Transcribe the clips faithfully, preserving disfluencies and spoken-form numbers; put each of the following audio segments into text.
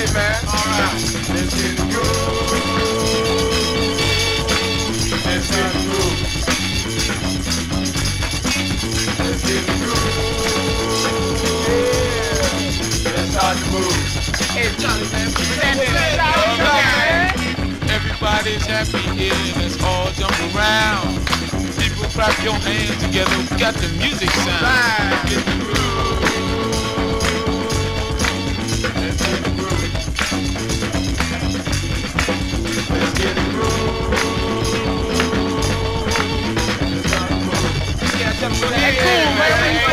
man. Alright. Let's get the groove. Let's get the groove. Let's get the groove. Yeah. Let's start the move. Hey, Johnny, man. Everybody's happy here, let's all jump around. People clap your hands together, we got the music sound. Let's get the groove. Let's get the groove. Let's get the groove. Let's start the move. Yeah, jump to the Hey, cool, man.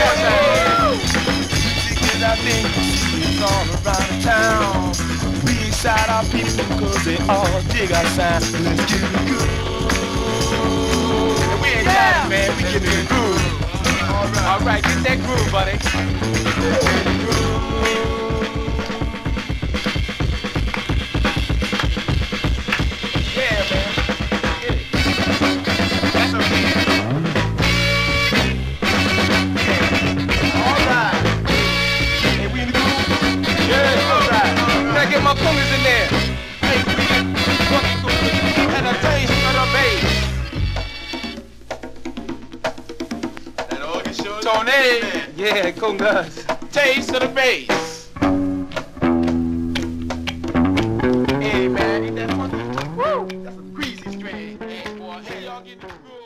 Music is our thing, it's all around town. We excite our people cause they all dig our sound. Let's get the groove. And we ain't got it, man, we get the groove. Alright, Alright, get that groove, buddy. let's get the groove. Yeah, man, get it. That's okay. Alright. Hey, we in the groove? Yeah, alright. Can I get my fingers in there? Hey, we what's the and a taste of the bass. That organ show. Tony. Yeah, congas. Taste of the bass. Hey, man, ain't that funky? Woo! That's some greasy string. Hey, boy, hey, y'all get the groove.